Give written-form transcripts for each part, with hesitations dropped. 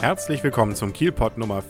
Herzlich willkommen zum Kielpot Nummer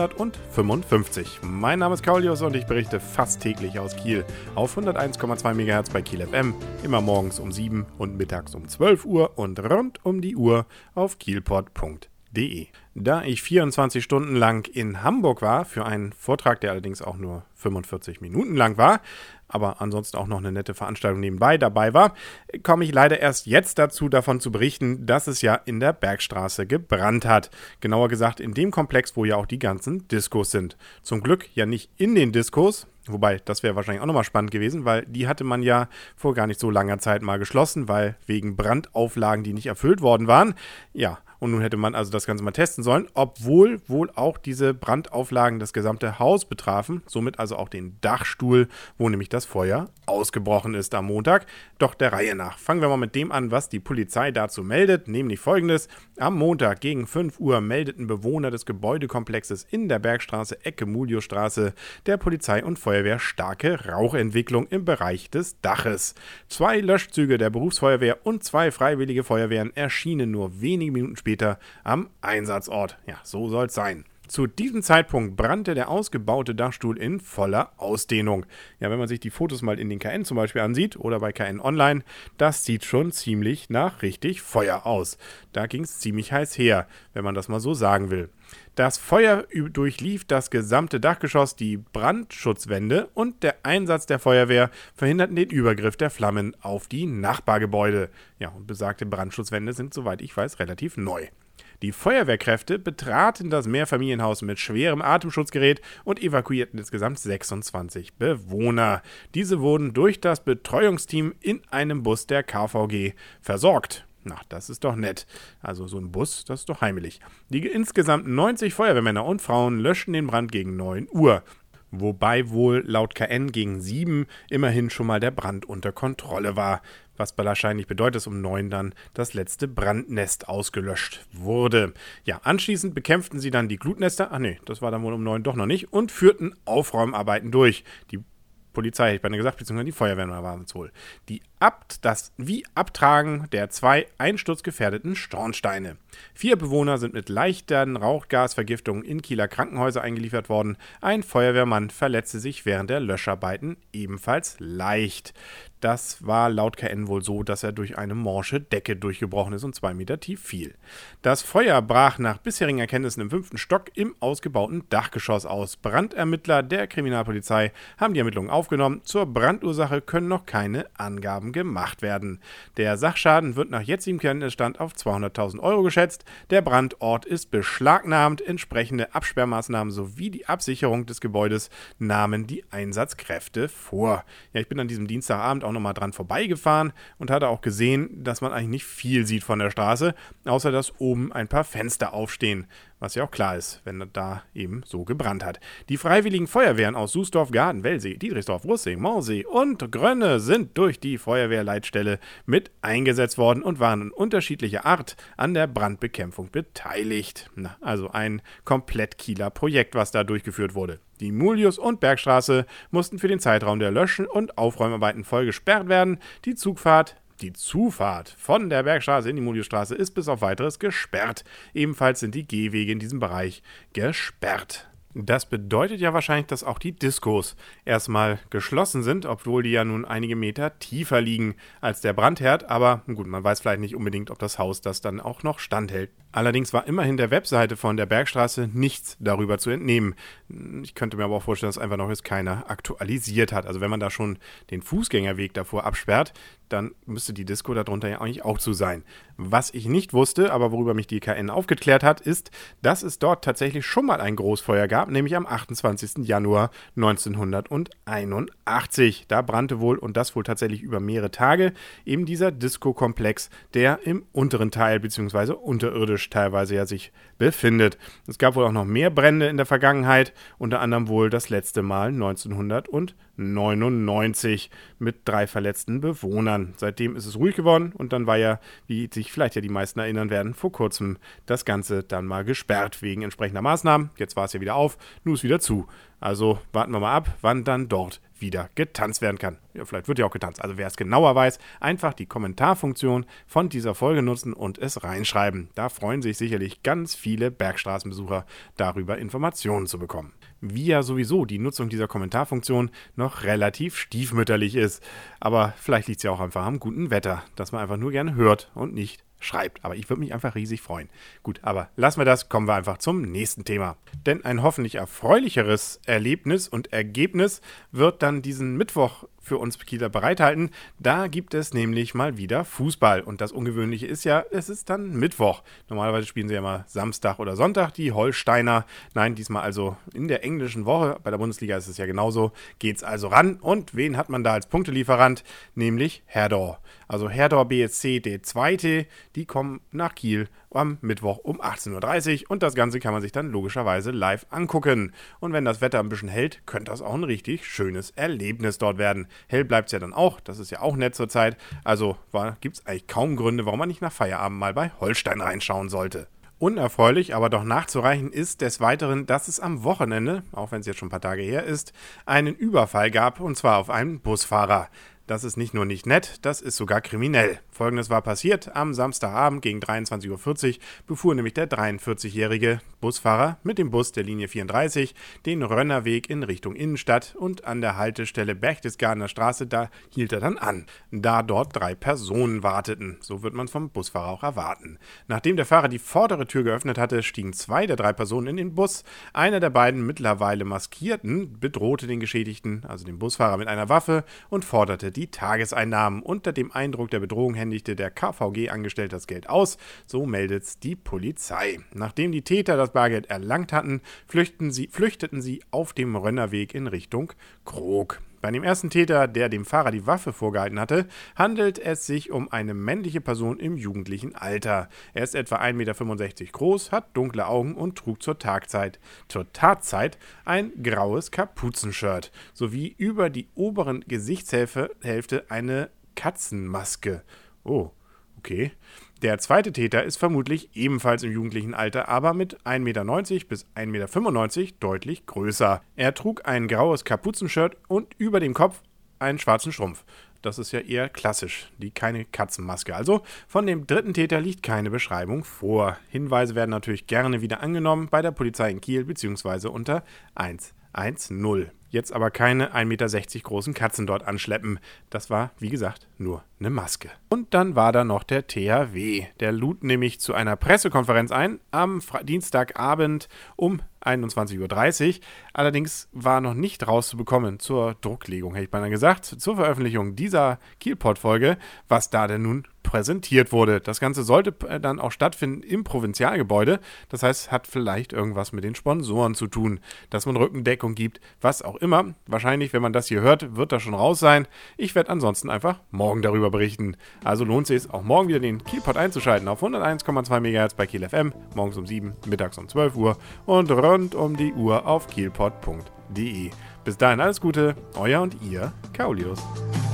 455. Mein Name ist Kaulius und ich berichte fast täglich aus Kiel auf 101,2 MHz bei Kiel FM, immer morgens um 7 und mittags um 12 Uhr und rund um die Uhr auf kielpot.de. Da ich 24 Stunden lang in Hamburg war, für einen Vortrag, der allerdings auch nur 45 Minuten lang war, aber ansonsten auch noch eine nette Veranstaltung nebenbei dabei war, komme ich leider erst jetzt dazu, davon zu berichten, dass es ja in der Bergstraße gebrannt hat. Genauer gesagt in dem Komplex, wo ja auch die ganzen Diskos sind. Zum Glück ja nicht in den Diskos, wobei das wäre wahrscheinlich auch nochmal spannend gewesen, weil die hatte man ja vor gar nicht so langer Zeit mal geschlossen, weil wegen Brandauflagen, die nicht erfüllt worden waren. Ja, und nun hätte man also das Ganze mal testen sollen, obwohl wohl auch diese Brandauflagen das gesamte Haus betrafen, somit also auch den Dachstuhl, wo nämlich das Feuer ausgebrochen ist am Montag. Doch der Reihe nach. Fangen wir mal mit dem an, was die Polizei dazu meldet, nämlich folgendes. Am Montag gegen 5 Uhr meldeten Bewohner des Gebäudekomplexes in der Bergstraße, Ecke Muliostraße, der Polizei und Feuerwehr starke Rauchentwicklung im Bereich des Daches. 2 Löschzüge der Berufsfeuerwehr und 2 freiwillige Feuerwehren erschienen nur wenige Minuten später am Einsatzort. Ja, so soll's sein. Zu diesem Zeitpunkt brannte der ausgebaute Dachstuhl in voller Ausdehnung. Ja, wenn man sich die Fotos mal in den KN zum Beispiel ansieht oder bei KN Online, das sieht schon ziemlich nach richtig Feuer aus. Da ging es ziemlich heiß her, wenn man das mal so sagen will. Das Feuer durchlief das gesamte Dachgeschoss, die Brandschutzwände und der Einsatz der Feuerwehr verhinderten den Übergriff der Flammen auf die Nachbargebäude. Ja, und besagte Brandschutzwände sind, soweit ich weiß, relativ neu. Die Feuerwehrkräfte betraten das Mehrfamilienhaus mit schwerem Atemschutzgerät und evakuierten insgesamt 26 Bewohner. Diese wurden durch das Betreuungsteam in einem Bus der KVG versorgt. Na, das ist doch nett. Also so ein Bus, das ist doch heimelig. Die insgesamt 90 Feuerwehrmänner und Frauen löschten den Brand gegen 9 Uhr. Wobei wohl laut KN gegen 7 immerhin schon mal der Brand unter Kontrolle war. Was wahrscheinlich bedeutet, dass um 9 dann das letzte Brandnest ausgelöscht wurde. Ja, anschließend bekämpften sie dann die Glutnester. Ach nee, das war dann wohl um 9 doch noch nicht. Und führten Aufräumarbeiten durch. Die Polizei, hätte ich beinahe gesagt, beziehungsweise die Feuerwehr waren es wohl. Das Abtragen der 2 einsturzgefährdeten Schornsteine. 4 Bewohner sind mit leichten Rauchgasvergiftungen in Kieler Krankenhäuser eingeliefert worden. Ein Feuerwehrmann verletzte sich während der Löscharbeiten ebenfalls leicht. Das war laut KN wohl so, dass er durch eine morsche Decke durchgebrochen ist und 2 Meter tief fiel. Das Feuer brach nach bisherigen Erkenntnissen im 5. Stock im ausgebauten Dachgeschoss aus. Brandermittler der Kriminalpolizei haben die Ermittlungen aufgenommen. Zur Brandursache können noch keine Angaben gemacht werden. Der Sachschaden wird nach jetzigem Kenntnisstand auf 200.000 Euro geschätzt. Der Brandort ist beschlagnahmt. Entsprechende Absperrmaßnahmen sowie die Absicherung des Gebäudes nahmen die Einsatzkräfte vor. Ja, ich bin an diesem Dienstagabend auch nochmal dran vorbeigefahren und hatte auch gesehen, dass man eigentlich nicht viel sieht von der Straße, außer dass oben ein paar Fenster aufstehen. Was ja auch klar ist, wenn da eben so gebrannt hat. Die freiwilligen Feuerwehren aus Susdorf, Garden, Wellsee, Dietrichsdorf, Russing, Morsee und Grönne sind durch die Feuerwehrleitstelle mit eingesetzt worden und waren in unterschiedlicher Art an der Brandbekämpfung beteiligt. Also ein komplett Kieler Projekt, was da durchgeführt wurde. Die Mulius- und Bergstraße mussten für den Zeitraum der Löschen- und Aufräumarbeiten voll gesperrt werden. Die Zufahrt von der Bergstraße in die Muliusstraße ist bis auf Weiteres gesperrt. Ebenfalls sind die Gehwege in diesem Bereich gesperrt. Das bedeutet ja wahrscheinlich, dass auch die Diskos erstmal geschlossen sind, obwohl die ja nun einige Meter tiefer liegen als der Brandherd. Aber gut, man weiß vielleicht nicht unbedingt, ob das Haus das dann auch noch standhält. Allerdings war immerhin der Webseite von der Bergstraße nichts darüber zu entnehmen. Ich könnte mir aber auch vorstellen, dass einfach noch jetzt keiner aktualisiert hat. Also wenn man da schon den Fußgängerweg davor absperrt, dann müsste die Disco darunter ja eigentlich auch zu sein. Was ich nicht wusste, aber worüber mich die KN aufgeklärt hat, ist, dass es dort tatsächlich schon mal ein Großfeuer gab, nämlich am 28. Januar 1981. Da brannte wohl, und das wohl tatsächlich über mehrere Tage, eben dieser Disco-Komplex, der im unteren Teil bzw. unterirdisch teilweise ja sich befindet. Es gab wohl auch noch mehr Brände in der Vergangenheit, unter anderem wohl das letzte Mal 1999 mit 3 verletzten Bewohnern. Seitdem ist es ruhig geworden und dann war ja, wie sich vielleicht ja die meisten erinnern werden, vor kurzem das Ganze dann mal gesperrt wegen entsprechender Maßnahmen. Jetzt war es ja wieder auf, nun ist wieder zu. Also warten wir mal ab, wann dann dort wieder getanzt werden kann. Ja, vielleicht wird ja auch getanzt. Also wer es genauer weiß, einfach die Kommentarfunktion von dieser Folge nutzen und es reinschreiben. Da freuen sich sicherlich ganz viele Bergstraßenbesucher darüber, Informationen zu bekommen. Wie ja sowieso die Nutzung dieser Kommentarfunktion noch relativ stiefmütterlich ist. Aber vielleicht liegt es ja auch einfach am guten Wetter, dass man einfach nur gerne hört und nicht schreibt. Aber ich würde mich einfach riesig freuen. Gut, aber lassen wir das, kommen wir einfach zum nächsten Thema. Denn ein hoffentlich erfreulicheres Erlebnis und Ergebnis wird dann diesen Mittwoch für uns Kieler bereithalten. Da gibt es nämlich mal wieder Fußball. Und das Ungewöhnliche ist ja, es ist dann Mittwoch. Normalerweise spielen sie ja mal Samstag oder Sonntag, die Holsteiner. Nein, diesmal also in der englischen Woche. Bei der Bundesliga ist es ja genauso. Geht's also ran. Und wen hat man da als Punktelieferant? Nämlich Herdor. Also Herdor BSC, der Zweite, die kommen nach Kiel am Mittwoch um 18:30 Uhr und das Ganze kann man sich dann logischerweise live angucken. Und wenn das Wetter ein bisschen hält, könnte das auch ein richtig schönes Erlebnis dort werden. Hell bleibt es ja dann auch, das ist ja auch nett zur Zeit. Also gibt es eigentlich kaum Gründe, warum man nicht nach Feierabend mal bei Holstein reinschauen sollte. Unerfreulich, aber doch nachzureichen ist des Weiteren, dass es am Wochenende, auch wenn es jetzt schon ein paar Tage her ist, einen Überfall gab, und zwar auf einen Busfahrer. Das ist nicht nur nicht nett, das ist sogar kriminell. Folgendes war passiert: Am Samstagabend gegen 23:40 Uhr befuhr nämlich der 43-jährige Busfahrer mit dem Bus der Linie 34 den Rönnerweg in Richtung Innenstadt und an der Haltestelle Berchtesgadener Straße, da hielt er dann an, da dort 3 Personen warteten. So wird man vom Busfahrer auch erwarten. Nachdem der Fahrer die vordere Tür geöffnet hatte, stiegen 2 der 3 Personen in den Bus. Einer der beiden mittlerweile Maskierten bedrohte den Geschädigten, also den Busfahrer, mit einer Waffe und forderte die Tageseinnahmen. Unter dem Eindruck der Bedrohung händigte der KVG-Angestellte das Geld aus, so meldet die Polizei. Nachdem die Täter das Bargeld erlangt hatten, flüchteten sie auf dem Rönnerweg in Richtung Krog. Bei dem ersten Täter, der dem Fahrer die Waffe vorgehalten hatte, handelt es sich um eine männliche Person im jugendlichen Alter. Er ist etwa 1,65 Meter groß, hat dunkle Augen und trug zur Tatzeit ein graues Kapuzenshirt sowie über die oberen Gesichtshälfte eine Katzenmaske. Oh, okay. Der zweite Täter ist vermutlich ebenfalls im jugendlichen Alter, aber mit 1,90 Meter bis 1,95 Meter deutlich größer. Er trug ein graues Kapuzenshirt und über dem Kopf einen schwarzen Strumpf. Das ist ja eher klassisch, keine Katzenmaske. Also von dem dritten Täter liegt keine Beschreibung vor. Hinweise werden natürlich gerne wieder angenommen bei der Polizei in Kiel bzw. unter 110. Jetzt aber keine 1,60 Meter großen Katzen dort anschleppen. Das war, wie gesagt, nur eine Maske. Und dann war da noch der THW. Der lud nämlich zu einer Pressekonferenz ein am Dienstagabend um 21:30 Uhr. Allerdings war noch nicht rauszubekommen zur Drucklegung, hätte ich beinahe gesagt, zur Veröffentlichung dieser Kielpot-Folge, was da denn nun präsentiert wurde. Das Ganze sollte dann auch stattfinden im Provinzialgebäude. Das heißt, hat vielleicht irgendwas mit den Sponsoren zu tun, dass man Rückendeckung gibt, was auch immer. Wahrscheinlich, wenn man das hier hört, wird das schon raus sein. Ich werde ansonsten einfach morgen darüber berichten. Also lohnt es sich auch morgen wieder den Kielpot einzuschalten auf 101,2 MHz bei Kiel FM, morgens um 7, mittags um 12 Uhr und rund um die Uhr auf kielpot.de. Bis dahin alles Gute, euer und ihr Kaulius.